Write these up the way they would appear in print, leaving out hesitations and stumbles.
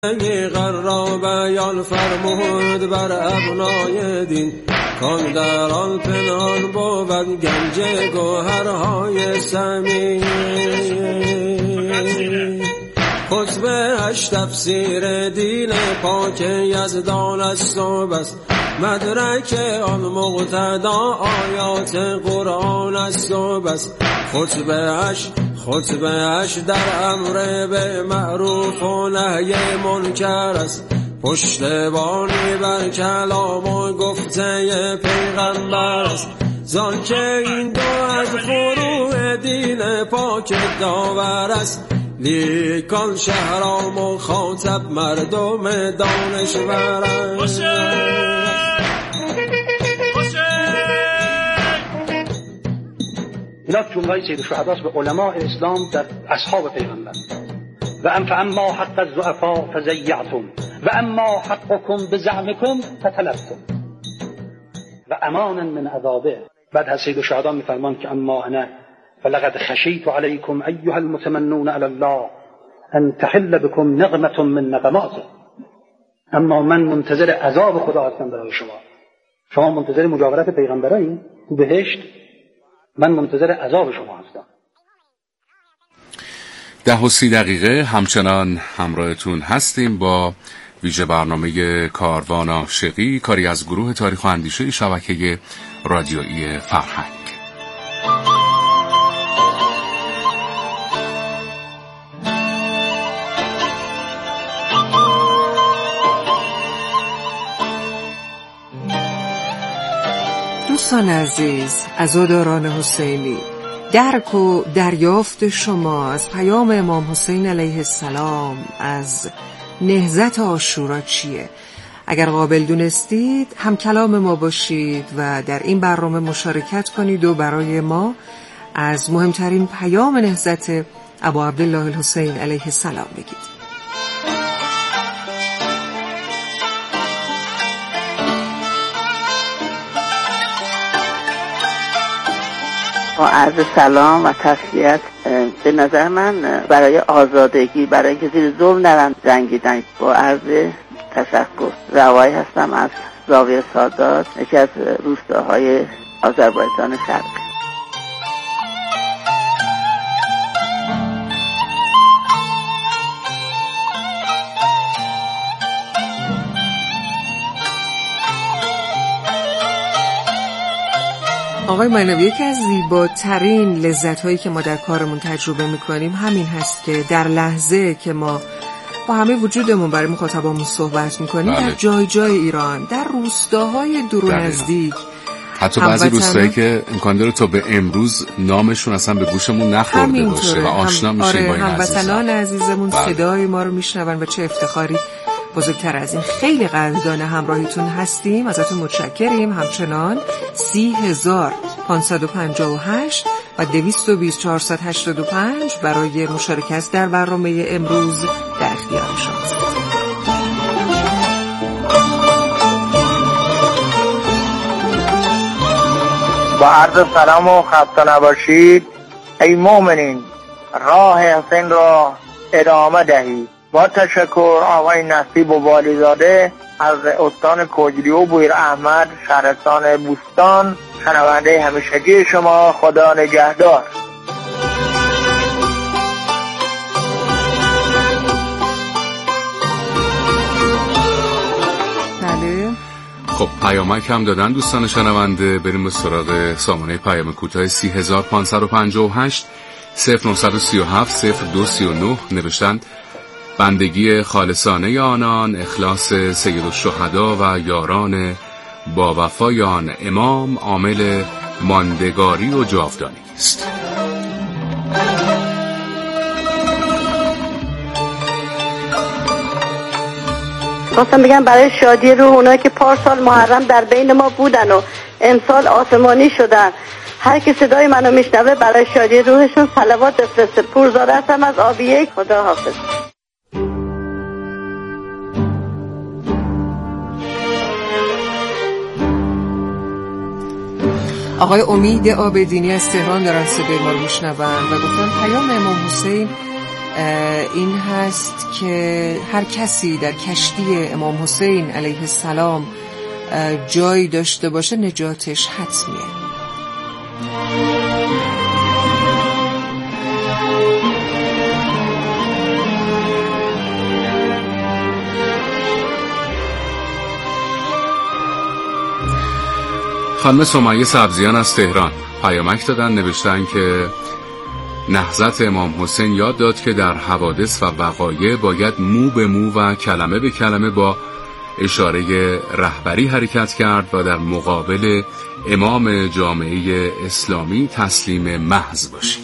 غر بیان فرمود بر ابنای دین کان در آن پنهان بود گنج گوهرهای ثمین. خطبه اش تفسیر دین پاک یزدان است و بس، مدرک آن مقتدا آیات قرآن است و بس. خطبه اش در امر به معروف و نهی منکر است، پشتبانی بر کلام و گفته پیغمبر است. زان که این دو از فروع دین پاک داور است، لیکان شهر مخاطب مردم دانشور است. اینا جمله سید الشهدا به علماء اسلام در اصحاب پیغمبر. و اما حق الضعفاء فضیعتم و اما حقكم بزعمكم فتلفتم و امانا من عذابه. بعد از سید الشهدا میفرمان که اما انا فلقد خشیت علیکم ایها المتمنون علی الله ان تحل بكم نقمه من نقماته. اما من منتظر عذاب خدا هستم برای شما. شما منتظر مجاورت پیغمبرایی تو بهشت، من منتظر عذاب شما هستم. 10:30 همچنان همراهتون هستیم با ویژه برنامه کاروان عاشقی، کاری از گروه تاریخ و اندیشه شبکه رادیویی فرهنگ. دوستان عزیز، عزاداران حسینی، درک و دریافت شما از پیام امام حسین علیه السلام از نهضت عاشورا چیه؟ اگر قابل دونستید هم کلام ما باشید و در این برنامه مشارکت کنید و برای ما از مهمترین پیام نهضت ابا عبدالله الحسین علیه السلام بگید. با عرض سلام و تسلیت، به نظر من برای آزادگی، برای اینکه زیر ظلم نرن جنگیدن، با عرض تشکر. روایی هستم از زاویه سادات، یکی از روستاهای آذربایجان شرقی. آقای معنوی، یکی از زیباترین لذت‌هایی که ما در کارمون تجربه می‌کنیم همین هست که در لحظه که ما با همه وجودمون برای مخاطبامون صحبت می‌کنیم، در جای جای ایران، در روستاهای دور و نزدیک، حتی بعضی روستایی که امکان داره تا به امروز نامشون اصلا به گوشمون نخورده باشه و آشنا میشیم با این هموطنان عزیزمون صدای ما رو میشنون و چه افتخاری بزرگتر از این. خیلی قدردان همراهیتون هستیم، ازتون متشکریم. همچنان 30,558 و 22485 برای مشارکت در برنامه امروز در اختیار شماست. با عرض سلام و خسته نباشید. ای مؤمنین، راه حسین را ادامه دهید. با تشکر آقای نصیب و والیزاده از استان کجری و بویر احمد، شهرستان بوستان، شنونده همیشگی شما. خدا نگهدار. بله. خب پیامک هم دادن دوستان شنونده. بریم به سراغ سامانه پیام کوتاه 30,558 0937 0239. نوشتند بندگی خالصانه آنان، اخلاص سید الشهدا و یاران با وفای آن امام عامل ماندگاری و جاودانی است. خواستم بگم برای شادی روح اونایی که پارسال محرم در بین ما بودن و امسال آسمانی شدن، هر کی صدای منو میشنوه برای شادی روحشون صلوات بفرسته. پورزاده هستم از آبیه. خدا حافظ. آقای امید آبدینی از تهران دارن صدای ما رو میشنون و گفتن پیام امام حسین این هست که هر کسی در کشتی امام حسین علیه السلام جایی داشته باشه نجاتش حتمیه. خانم سمیه سبزیان از تهران پیامک دادن، نوشتن که نهضت امام حسین یاد داد که در حوادث و وقایع باید مو به مو و کلمه به کلمه با اشاره رهبری حرکت کرد و در مقابل امام جامعه اسلامی تسلیم محض باشید.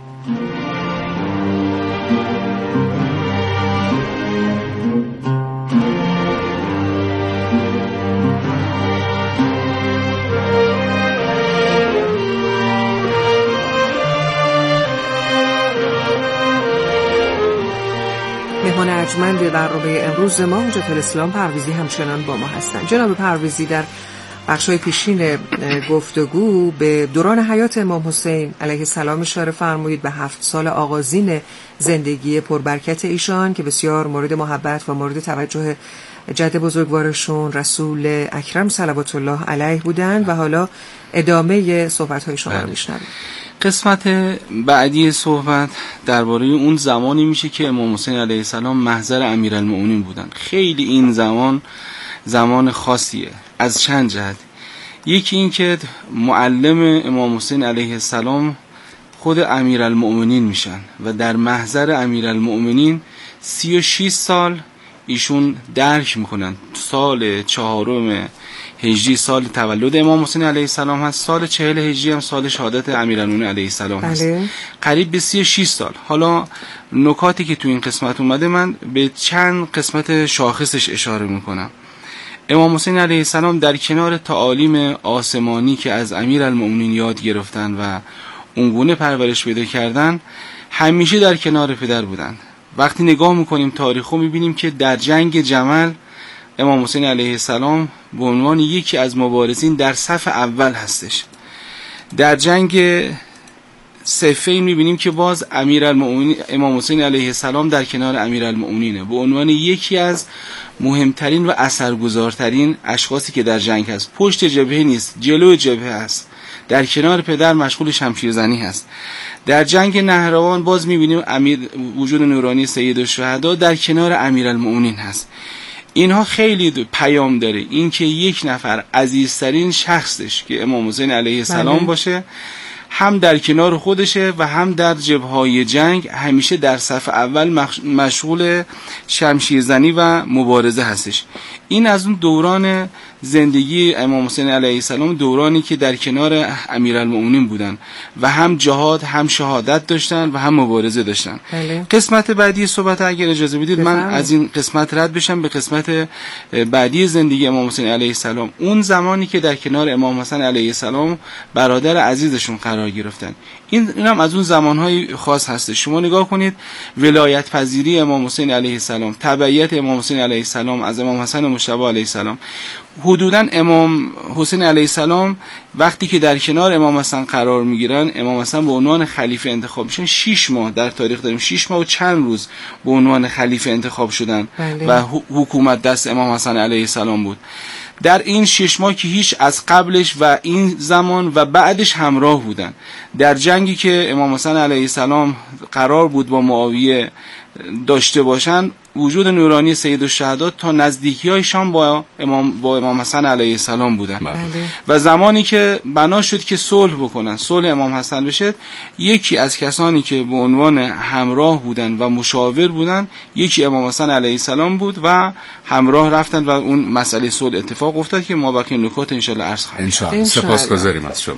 مهمان ارجمند برنامه امروز ما حجت الاسلام پرویزی همچنان با ما هستند. جناب پرویزی، در بخشای پیشین گفتگو به دوران حیات امام حسین علیه السلام اشاره فرمودید، به 7 سال آغازین زندگی پربرکت ایشان که بسیار مورد محبت و مورد توجه جد بزرگوارشون رسول اکرم صلوات الله علیه بودند و حالا ادامه صحبت‌های شما رو میشنویم. قسمت بعدی صحبت درباره اون زمانی میشه که امام حسین علیه السلام محضر امیرالمؤمنین بودن. خیلی این زمان خاصیه از چند جهت. یکی این که معلم امام حسین علیه السلام خود امیرالمؤمنین میشن و در محضر امیرالمؤمنین 36 سال ایشون درک میکنن. سال 4 هجری سال تولد امام حسین علیه السلام هست، سال 40 هجری هم سال شهادت امیرالمؤمنین علیه السلام هست. قریب به 36 سال. حالا نکاتی که تو این قسمت اومده من به چند قسمت شاخصش اشاره میکنم. امام حسین علیه السلام در کنار تعالیم آسمانی که از امیرالمؤمنین یاد گرفتن و اونگونه پرورش پیدا کردن، همیشه در کنار پدر بودن. وقتی نگاه میکنیم تاریخو میبینیم که در جنگ جمل امام حسین علیه السلام به عنوان یکی از مبارزین در صف اول هستش. در جنگ صفین میبینیم که باز امیرالمؤمنین امام حسین علیه السلام در کنار امیرالمؤمنینه به عنوان یکی از مهمترین و اثرگذارترین اشخاصی که در جنگ هست. پشت جبهه نیست، جلو جبهه است، در کنار پدر مشغول شمشیرزنی هست. در جنگ نهروان باز میبینیم وجود نورانی سید الشهدا در کنار امیرالمؤمنین هست. اینها خیلی پیام داره، این که یک نفر عزیزترین شخصش که امام حسین علیه السلام باشه، هم در کنار خودشه و هم در جبهه‌های جنگ همیشه در صف اول مشغول شمشیرزنی و مبارزه هستش. این از اون دوران زندگی امام حسین علیه السلام، دورانی که در کنار امیرالمؤمنین بودن و هم جهاد هم شهادت داشتن و هم مبارزه داشتن. قسمت بعدی صحبت اگر اجازه بدید من از این قسمت رد بشم به قسمت بعدی زندگی امام حسین علیه السلام. اون زمانی که در کنار امام حسین علیه السلام برادر عزیزشون قرار گرفتن، اینم از اون زمانهای خاص هست. شما نگاه کنید ولایت پذیری امام حسین علیه السلام، تبعیت امام حسین علیه السلام از امام حسن مجتبی علیه السلام. حدوداً امام حسین علیه السلام وقتی که در کنار امام حسن قرار میگیرن، امام حسن به عنوان خلیفه انتخاب میشن. 6 ماه در تاریخ داریم، 6 ماه و چند روز به عنوان خلیفه انتخاب شدن و حکومت دست امام حسن علیه السلام بود. در این 6 ماه که هیچ از قبلش و این زمان و بعدش همراه بودن. در جنگی که امام حسن علیه السلام قرار بود با معاویه داشته باشن، وجود نورانی سید الشهدا تا نزدیکی‌های شام با امام حسن علیه السلام بودن. و زمانی که بنا شد که صلح بکنن، صلح امام حسن بشه، یکی از کسانی که به عنوان همراه بودن و مشاور بودن، یکی امام حسن علیه السلام بود و همراه رفتن و اون مسئله صلح اتفاق افتاد که ما باقی نکات ان شاء الله عرض خواهیم کرد. سپاسگزاریم از شما.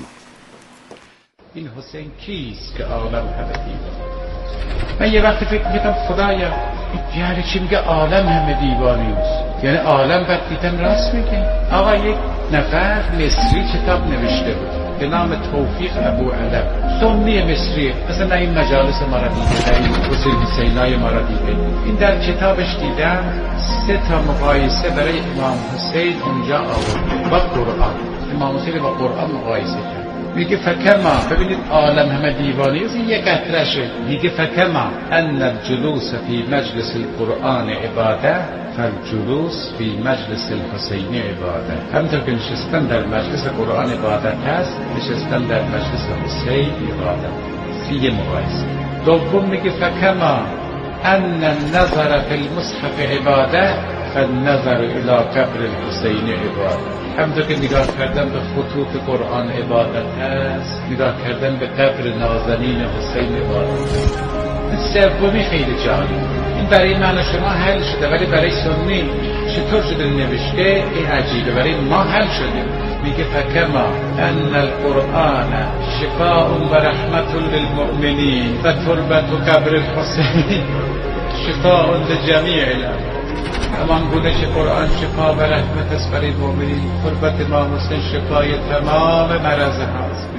این حسین کیست که عالم همه دیوانه؟ من یه وقتی فکر میکنم خدایا یعنی چی میگه عالم همه دیوانه است؟ یعنی عالم بعد دیدم راست میگه. آقا یک نفر مصری کتاب نوشته بود به نام توفیق ابو علم، سنی مصری، مثلا این مجالس ما را دیده، این حسین سینای ما را دیده. این در کتابش دیدم 3 تا مقایسه برای امام حسین اونجا آورده با قرآن. امام حسین با قرآن مقایسه کرد. میگه فکما، ببینید عالم همه دیوانه است، این یک قطرشه. میگه فکما ان الجلوس فی مجلس القرآن عباده فالجلوس فی مجلس الحسین عباده. همونطور که نشستن در مجلس قرآن عبادت هست، نشستن در مجلس حسین عبادت. یه مقایسه. دوم میگه فکما ان النظر فی المصحف عباده فالنظر الى قبر الحسین عباده. همونطور که نگاه کردن به خطوط قرآن عبادت هست، نگاه کردن به قبر نازنین حسین عبادت هست. سومی خیلی جالب، این برای من و شما حل شده ولی برای سنی چطور شده نوشته این عجیبه، برای ما حل شده. میگه فکما ان القرآن شفاء و رحمت للمؤمنین و تربت قبر الحسین شفاء لجمیع الامراض. همان گونه که قرآن شفا و رحمت است برای مؤمنین، تربت امام حسین شفای تمام مرض هاست.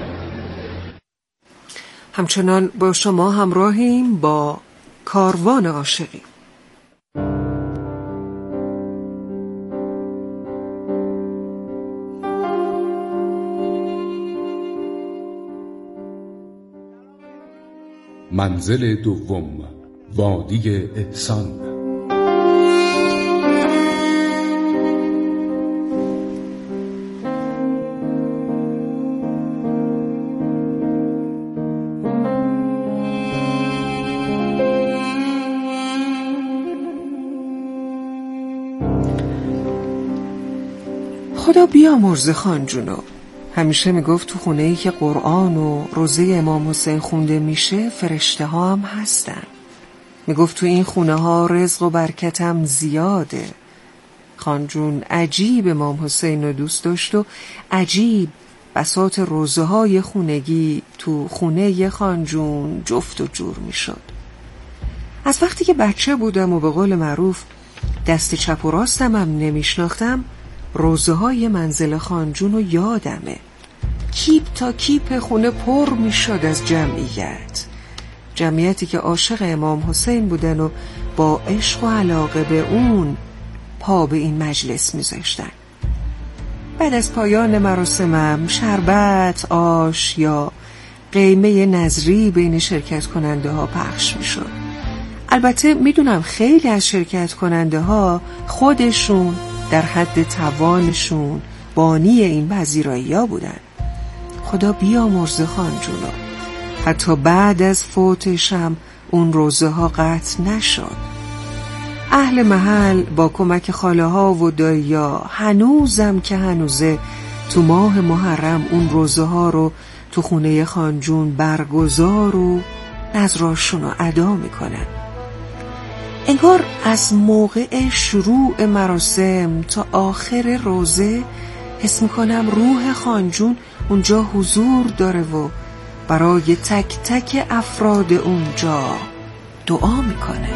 همچنان با شما همراهیم با کاروان عاشقی. منزل دوم، وادی احسان. خدا بیامرزه خان جونو همیشه میگفت تو خونه‌ای که قرآن و روزه امام حسین خونده میشه فرشته ها هم هستن. میگفت تو این خونه ها رزق و برکتم زیاده. خان جون عجیب امام حسین رو دوست داشت و عجیب بساط روزه های خونگی تو خونه خان جون جفت و جور میشد. از وقتی که بچه بودم و به قول معروف دست چپ و راستم هم نمیشناختم، روزه های منزل خان جون رو یادمه. کیپ تا کیپ خونه پر می شد از جمعیتی که عاشق امام حسین بودن و با عشق و علاقه به اون پا به این مجلس می زشتن. بعد از پایان مراسمم شربت، آش یا قیمه نظری بین شرکت کننده ها پخش می شد. البته می دونم خیلی از شرکت کننده ها خودشون در حد توانشون بانی این پذیرایی ها بودن. خدا بیامرزه خان جونو حتی بعد از فوتش هم اون روزه ها قطع نشد. اهل محل با کمک خاله ها و دایی ها هنوزم که هنوزه تو ماه محرم اون روزه ها رو تو خونه خان جون برگزار و نذراشون رو ادا میکنن. انگار از موقع شروع مراسم تا آخر روزه حس میکنم روح خان جون اونجا حضور داره و برای تک تک افراد اونجا دعا میکنه.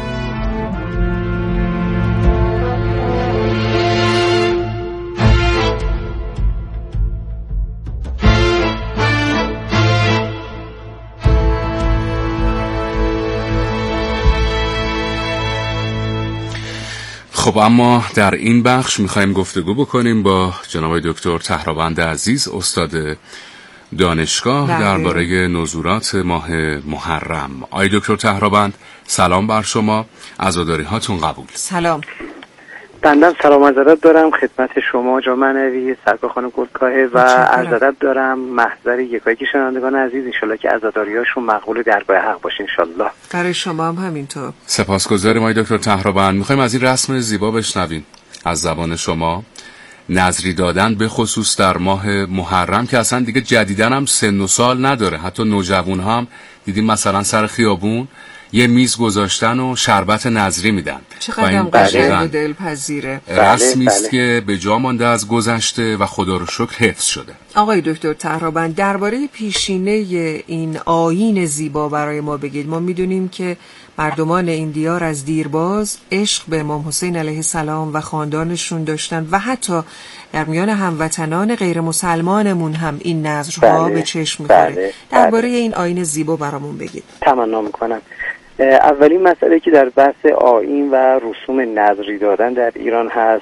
خب اما در این بخش میخوایم گفتگو بکنیم با جناب دکتر طهرابند عزیز، استاد دانشگاه درباره نزولات ماه محرم. آقای دکتر طهرابند سلام بر شما، عزاداری هاتون قبول. سلام. بنده سلام عرض دارم خدمت شما جناب معنوی، سرکار خانم گلکاهه و عرض دارم محضر یکایک شنوندگان عزیز، انشالله که عزاداریاشون مقبول درگاه حق باشه انشالله. برای شما هم همینطور. سپاسگزاریم آقای دکتر طهرابند. میخوایم از این رسم زیبا بشنویم از زبان شما. نذری دادن به خصوص در ماه محرم که اصلا دیگه جدیدن هم سن و سال نداره، حتی نوجوان هم دیدیم مثلا سر خیابون یه میز گذاشتن و شربت نذری میدن. چقدر قشنگ و دلپذیره. رسمی است که به جا مانده از گذشته و خدا رو شکر حفظ شده. آقای دکتر طهرابند درباره پیشینه این آیین زیبا برای ما بگید. ما میدونیم که مردمان این دیار از دیرباز عشق به امام حسین علیه السلام و خاندانشون داشتن و حتی در میان هموطنان غیر مسلمانمون هم این نذرها به چشم میخوره. درباره این آیین زیبا برامون بگید. تمنا میکنم. اولین مسئله که در بحث آیین و رسوم نذری دادن در ایران هست،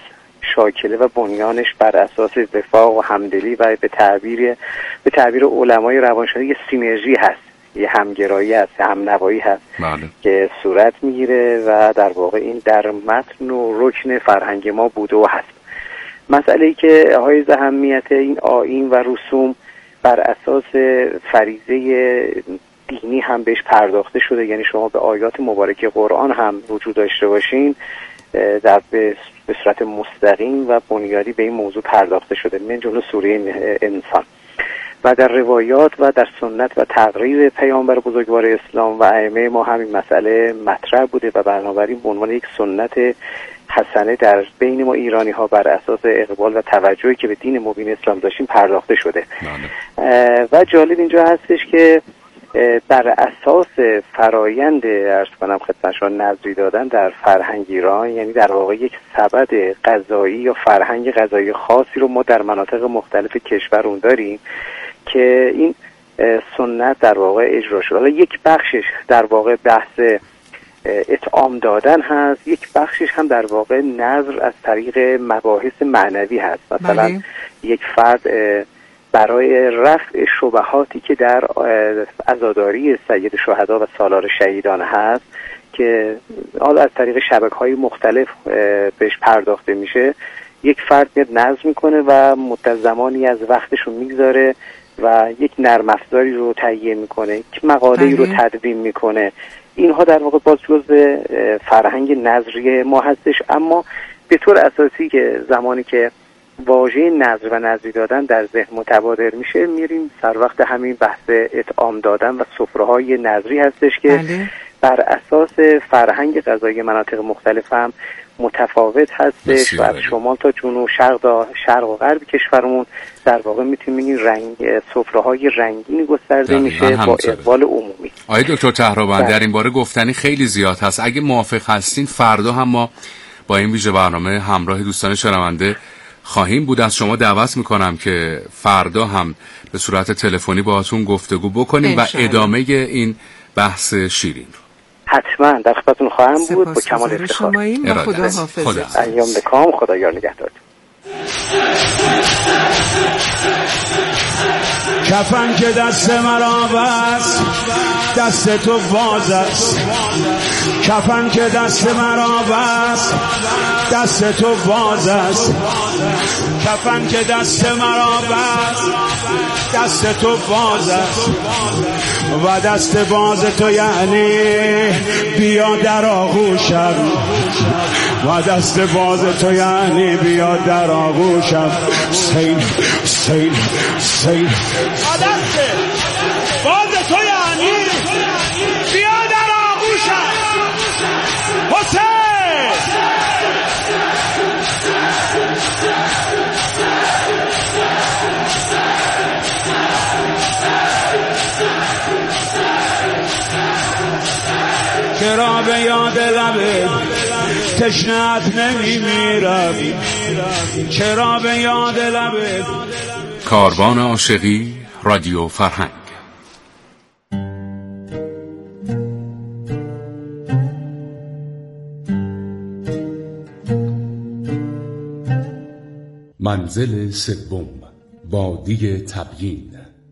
شاکله و بنیانش بر اساس وفاق و همدلی و به تعبیر علمای روانشناسی یه سینرژی هست، یه همگرایی هست، همنوایی هست که صورت میگیره و در واقع این در متن و رکن فرهنگ ما بوده و هست. مسئله‌ای که حائز اهمیت این آیین و رسوم بر اساس فریضه دینی هم بهش پرداخته شده، یعنی شما به آیات مبارکه قرآن هم وجود داشته باشین به صورت مستقیم و بنیادی به این موضوع پرداخته شده، من جمله سوره انسان. و در روایات و در سنت و تقریر پیامبر بزرگوار اسلام و ائمه ما همین مسئله مطرح بوده و بنابراین به عنوان یک سنت حسنه در بین ما ایرانی ها بر اساس اقبال و توجهی که به دین مبین اسلام داشتیم پرداخته شده. و جالب اینجا هستش که بر اساس فرایند عرض کنم خدمتشون نظری دادن در فرهنگ ایران، یعنی در واقع یک سبد غذایی یا فرهنگ غذایی خاصی رو ما در مناطق مختلف کشور اون داریم که این سنت در واقع اجرا شده. یک بخشش در واقع بحث اطعام دادن هست، یک بخشش هم در واقع نظر از طریق مباحث معنوی هست. مثلا یک فرد برای رفع شبهاتی که در عزاداری سید شهدا و سالار شهیدان هست که حالا از طریق شبکه‌های مختلف بهش پرداخته میشه، یک فرد میاد نظر میکنه و مدت زمانی از وقتشو میگذاره و یک نرم افزاری رو تهیه میکنه، یک مقاله‌ای رو تدوین میکنه. اینها در واقع باز جزء فرهنگ نظری ما هستش. اما به طور اساسی که زمانی که واژه نظر و نظری دادن در ذهن متبادر میشه، میریم سر وقت همین بحث اطعام دادن و سفره‌های نظری هستش که بر اساس فرهنگ غذایی مناطق مختلف هم متفاوت هستش و از شمال تا جنوب، شرق و غرب کشورمون در واقع میتونیم سفره‌های رنگینی گسترده میشه با اقبال عمومی. آقای دکتر طهرآبند در این باره گفتنی خیلی زیاد هست. اگه موافق هستین فردا هم ما با این ویژه برنامه همراه دوستان شنونده خواهیم بود. از شما دعوت میکنم که فردا هم به صورت تلفنی باهاتون گفتگو بکنیم و ادامه این بحث شیرین رو حتما در خدمتتون خواهم بود. با کمال افتخار. خدا حافظ. ایام بکام. خدایا نگهدارتون. کفن که دست مرا بست دست تو باز است، کفن که دست مرا بست دست تو باز است، کفن که دست مرا بست دست تو باز است و دست باز تو یعنی بیا در آغوشم، و دست باز تو یعنی بیا در آغوشم. سین سین سین دست باز تو یعنی بیا در آغوشم. حسین چرا به یاد لبه تشنه‌ات نمیمیرم، چرا به یاد لبه. کاروان عاشقی، رادیو فرهنگ. منزل سوم، وادی تبیین.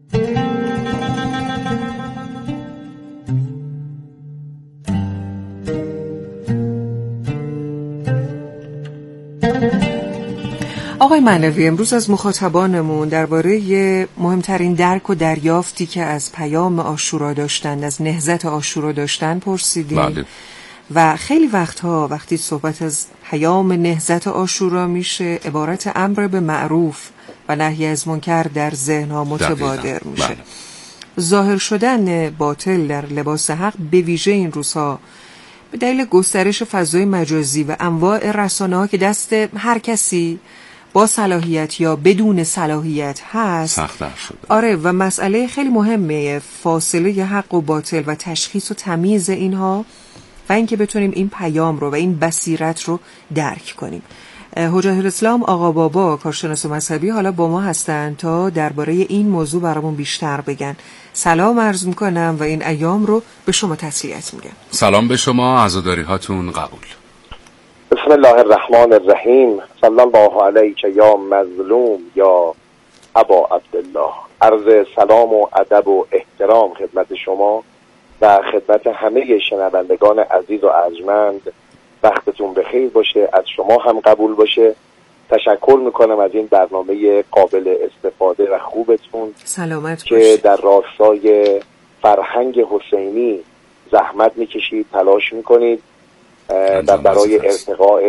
آقای معنوی، امروز از مخاطبانمون درباره مهمترین درک و دریافتی که از پیام عاشورا داشتن، از نهضت عاشورا داشتن پرسیدیم. و خیلی وقتها وقتی صحبت از پیام نهضت عاشورا میشه، عبارت امر به معروف و نهی از منکر در ذهنها متبادر میشه. ظاهر شدن باطل در لباس حق به ویژه این روزها به دلیل گسترش فضای مجازی و انواع رسانه‌ها که دست هر کسی با صلاحیت یا بدون صلاحیت هست سخت‌تر شده. آره، و مسئله خیلی مهمه فاصله حق و باطل و تشخیص و تمیز اینها و اینکه بتونیم این پیام رو و این بصیرت رو درک کنیم. حجت الاسلام آقا بابا کارشناس مذهبی حالا با ما هستن تا درباره این موضوع برامون بیشتر بگن. سلام عرض میکنم و این ایام رو به شما تسلیت میگم. سلام به شما، عزاداری هاتون قبول. بسم الله الرحمن الرحیم. صلی الله علیک یا مظلوم یا ابا عبدالله. عرض سلام و ادب و احترام خدمت شما و خدمت همه شنوندگان عزیز و ارجمند. وقتتون بخیر باشه، از شما هم قبول باشه. تشکر میکنم از این برنامه قابل استفاده و خوبتون. سلامت که باشید. در راستای فرهنگ حسینی زحمت میکشید، تلاش میکنید و برای ارتقاء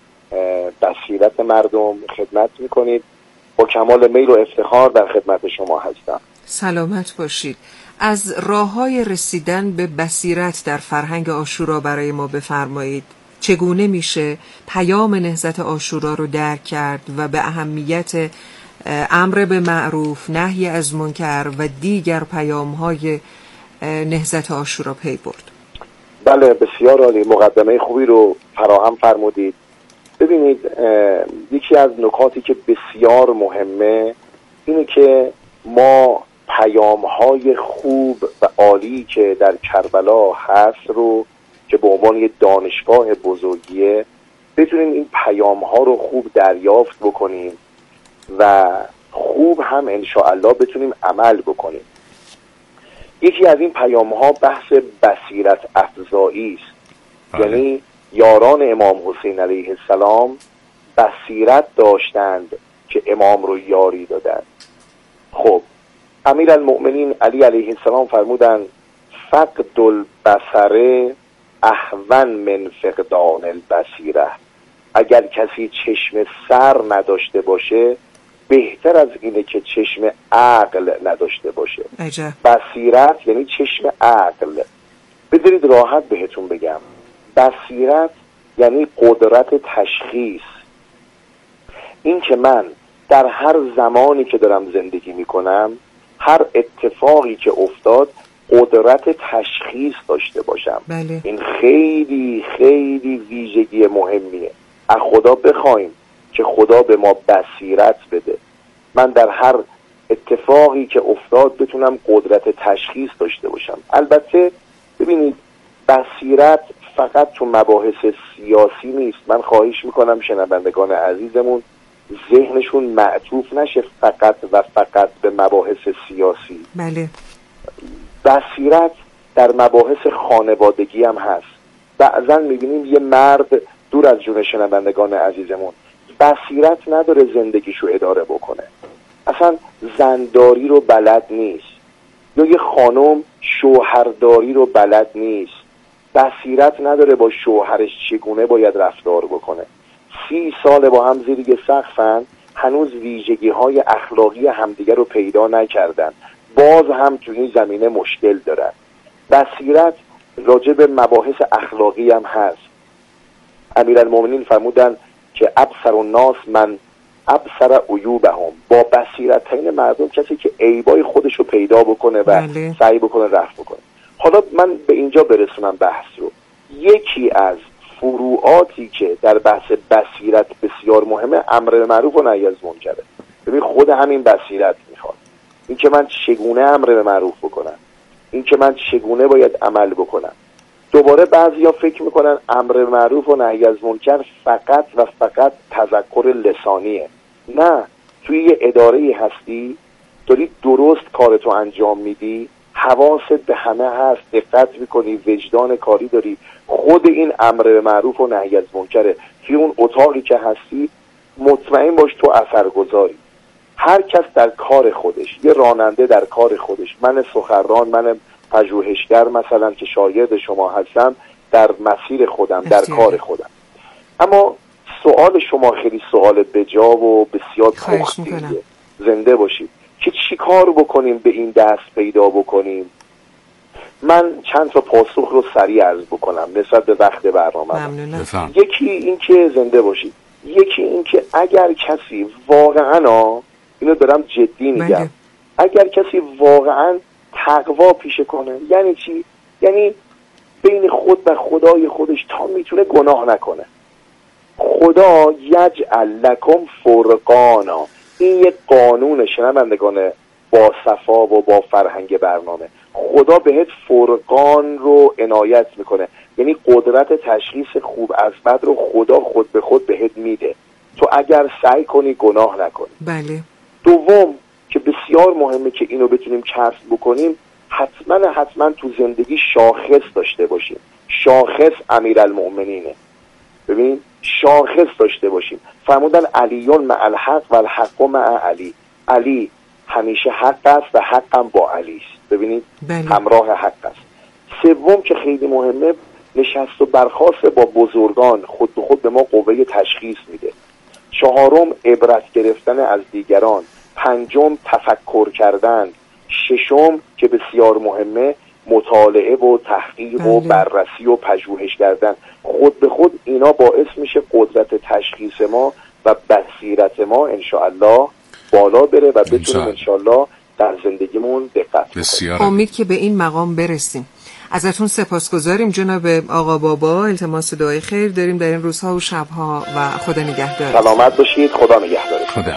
بصیرت مردم خدمت میکنید. با کمال میل و افتخار در خدمت شما هستم. سلامت باشید. از راه‌های رسیدن به بصیرت در فرهنگ عاشورا برای ما بفرمایید. چگونه میشه پیام نهضت عاشورا رو درک کرد و به اهمیت امر به معروف، نهی از منکر و دیگر پیام‌های نهضت عاشورا پی برد؟ بله، بسیار عالی. مقدمه خوبی رو فراهم فرمودید. ببینید، یکی از نکاتی که بسیار مهمه اینه که ما پیام‌های خوب و عالی که در کربلا هست رو که به عنوان یه دانشگاه بزرگیه بتونیم این پیام‌ها رو خوب دریافت بکنیم و خوب هم انشاءالله بتونیم عمل بکنیم. یکی از این پیام‌ها بحث بصیرت افزایی است. یعنی یاران امام حسین علیه السلام بصیرت داشتند که امام رو یاری دادند. خب امیرالمؤمنین علی علیه السلام فرمودند فقد البصر اهون من فقدان البصیره. اگر کسی چشم سر نداشته باشه بهتر از اینه که چشم عقل نداشته باشه. عجب. بصیرت یعنی چشم عقل. بذارید راحت بهتون بگم، بصیرت یعنی قدرت تشخیص. این که من در هر زمانی که دارم زندگی میکنم، هر اتفاقی که افتاد قدرت تشخیص داشته باشم. بله. این خیلی خیلی ویژگی مهمیه. از خدا بخوایم که خدا به ما بصیرت بده. من در هر اتفاقی که افتاد بتونم قدرت تشخیص داشته باشم. البته ببینید، بصیرت فقط تو مباحث سیاسی نیست. من خواهش میکنم شنوندگان عزیزمون ذهنشون معطوف نشه فقط و فقط به مباحث سیاسی. بله. بصیرت در مباحث خانوادگی هم هست. بعضا میبینیم یه مرد دور از جون شنوندگان عزیزمون بصیرت نداره زندگیشو اداره بکنه، اصلا زنداری رو بلد نیست، یا یه خانم شوهرداری رو بلد نیست، بصیرت نداره با شوهرش چگونه باید رفتار بکنه. 30 سال با هم زیر یه سقفن، هنوز ویژگی های اخلاقی همدیگه رو پیدا نکردن، باز هم تو این زمینه مشکل دارن. بصیرت راجع به مباحث اخلاقی هم هست. امیرالمومنین فرمودن که ابصر الناس من ابصر عیوبهم. با بصیرتین مردم کسی که عیبای خودش رو پیدا بکنه و سعی بکنه رفع بکنه. حالا من به اینجا برسونم بحث رو. یکی از فروعاتی که در بحث بصیرت بسیار مهمه امر به معروف و نهی از منکره. ببین خود همین بصیرت میخواد. این که من چگونه امر به معروف بکنم، این که من چگونه باید عمل بکنم. دوباره بعضیا فکر میکنن امر به معروف و نهی از منکر فقط و فقط تذکر لسانیه. نه، توی یه اداره‌ای هستی، داری درست کارتو انجام میدی، حواست به همه هست، دقت میکنی، وجدان کاری داری، خود این امر به معروف و نهی از منکره. توی اون اتاقی که هستی مطمئن باش تو اثرگذاری. هر کس در کار خودش، یه راننده در کار خودش، من سخنران، من پژوهشگر مثلا که شاگرد شما هستم، در مسیر خودم، در کار خودم. اما سوال شما خیلی سوال بجا و بسیار پختیه. زنده باشید که چی کار بکنیم به این دست پیدا بکنیم. من چند تا پاسخ رو سریع عرض بکنم نسبت به وقت برنامه. یکی این که زنده باشید، یکی این که اگر کسی واقعا، اینو دارم جدی میگم، اگر کسی واقعا تقوا پیشه کنه، یعنی چی؟ یعنی بین خود و خدای خودش تا میتونه گناه نکنه. خدا یجعل لکم فرقانا، این یک قانون شنوندگان با صفا و با فرهنگ برنامه. خدا بهت فرقان رو عنایت میکنه، یعنی قدرت تشخیص خوب از بد رو خدا خود به خود بهت میده، تو اگر سعی کنی گناه نکنی. بله. دوم که بسیار مهمه که اینو بتونیم کسب بکنیم، حتما تو زندگی شاخص داشته باشیم. شاخص امیرالمؤمنینه. ببین شاخص داشته باشیم. فرمودن علیون مع الحق و الحق مع علی. علی همیشه حق است و حقم با علی است. ببینید همراه حق است. سوم که خیلی مهمه، نشست و برخاست با بزرگان خود به خود به ما قوه تشخیص میده. چهارم عبرت گرفتن از دیگران. پنجم تفکر کردن. ششم که بسیار مهمه مطالعه و تحقیق و بررسی و پژوهش کردن. خود به خود اینا باعث میشه قدرت تشخیص ما و بصیرت ما انشاءالله بالا بره و بتونیم انشاءالله در زندگیمون دقت کنیم. امید که به این مقام برسیم. ازتون سپاسگزاریم جناب آقا بابا. التماس دعای خیر داریم در این روزها و شبها و خدا نگهدار. سلامت باشید. خدا نگهدار. خدا.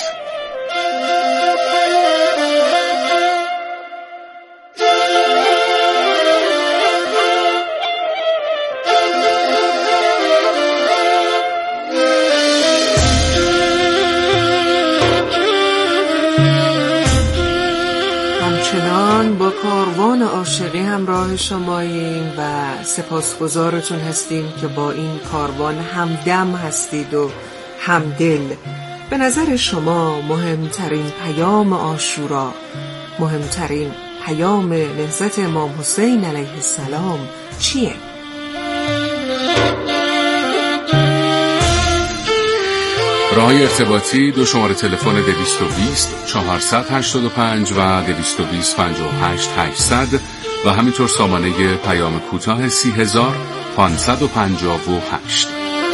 با کاروان عاشقی همراه شماییم و سپاسگزارتون هستیم که با این کاروان همدم هستید و همدل. به نظر شما مهمترین پیام عاشورا، مهمترین پیام نهضت امام حسین علیه السلام چیه؟ راههای ارتباطی: 2 شماره تلفن 220 485 و 220 58 800 و همینطور سامانه پیام کوتاه 30558.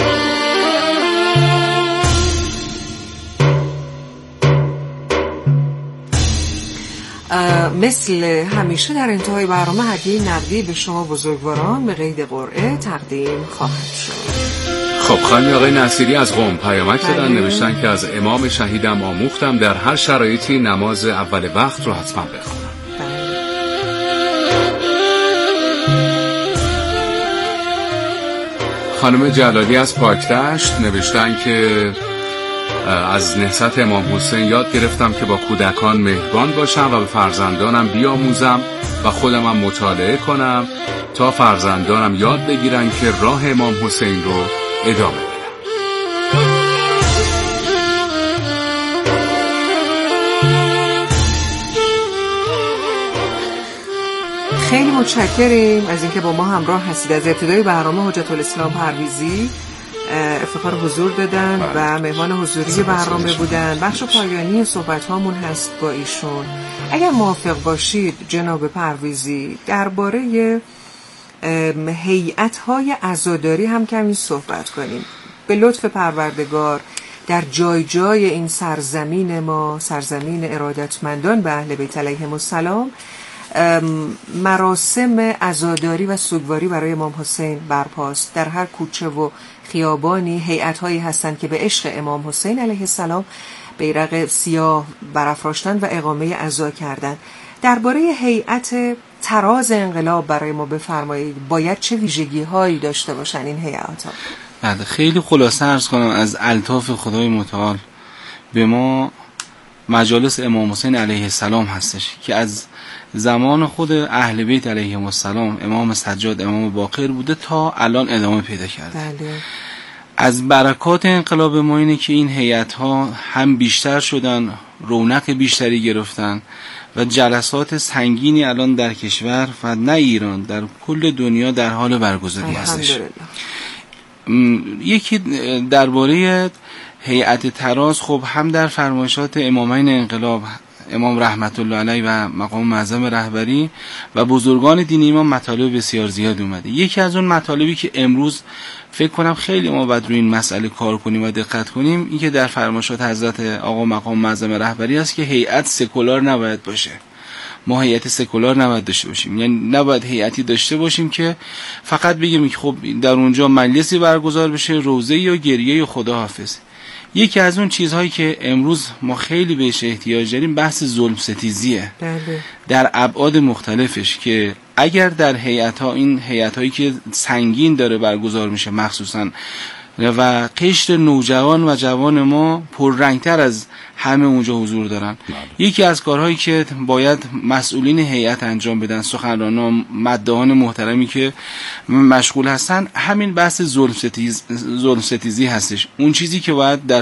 مثل همیشه در انتهای برنامه هدیه نقدی به شما بزرگواران به قید قرعه تقدیم خواهد شد. خب خانم آقای نصیری از قم پیامک دادن، نوشتن که از امام شهیدم آموختم در هر شرایطی نماز اول وقت رو حتما بخونم. خانم جلالی از پاکدشت نوشتن که از نهضت امام حسین یاد گرفتم که با کودکان مهربان باشم و به فرزندانم بیاموزم و خودم هم مطالعه کنم تا فرزندانم یاد بگیرن که راه امام حسین رو ادامه بدم. خیلی متشکریم از اینکه با ما همراه هستید. از ابتدای برنامه حجت الاسلام پرویزی افتخار حضور دادن و مهمان حضوری برنامه بودن. بخش پایانی صحبت هامون هست با ایشون. اگر موافق باشید جناب پرویزی درباره هیئت‌های عزاداری هم کمی صحبت کنیم. به لطف پروردگار در جای جای این سرزمین ما، سرزمین ارادتمندان به اهل بیت علیهم السلام، مراسم عزاداری و سوگواری برای امام حسین برپاست. در هر کوچه و خیابانی هیئت‌هایی هستند که به عشق امام حسین علیه السلام بیرق سیاه برافراشتن و اقامه عزا کردن. درباره هیئت تراز انقلاب برای ما بفرمایید. باید چه ویژگی‌هایی داشته باشن این هیئت‌ها؟ بله، خیلی خلاصه عرض کنم از الطاف خدای متعال به ما مجالس امام حسین علیه السلام هستش که از زمان خود اهل بیت علیهم السلام، امام سجاد، امام باقر بوده تا الان ادامه پیدا کرده. بله. از برکات انقلاب ما اینه که این هیئت‌ها هم بیشتر شدن، رونق بیشتری گرفتن و جلسات سنگینی الان در کشور و نه ایران، در کل دنیا در حال برگزاری هستش. یکی درباره هیئت تراز، خب هم در فرمایشات امامین انقلاب امام رحمت الله علیه و مقام معظم رهبری و بزرگان دینی ما مطالب بسیار زیاد اومده. یکی از اون مطالبی که امروز فکر کنم خیلی ما باید روی این مسئله کار کنیم و دقت کنیم، این که در فرمایشات حضرت آقا مقام معظم رهبری است که هیئت سکولار نباید باشه، ما هیئت سکولار نباید داشته باشیم، یعنی نباید هیئتی داشته باشیم که فقط بگیم خب در اونجا مجلسی برگزار بشه، روزه یا گریه یا خداحافظ. یکی از اون چیزهایی که امروز ما خیلی بهش احتیاج داریم بحث ظلم ستیزیه. بله. در ابعاد مختلفش، که اگر در هیئت‌ها، این هیئت‌هایی که سنگین داره برگزار میشه مخصوصاً و قشر نوجوان و جوان ما پررنگتر از همه اونجا حضور دارن، یکی از کارهایی که باید مسئولین هیئت انجام بدن، سخنرانان، مدعیان محترمی که مشغول هستن، همین بحث ظلم ستیزی هستش. اون چیزی که باید در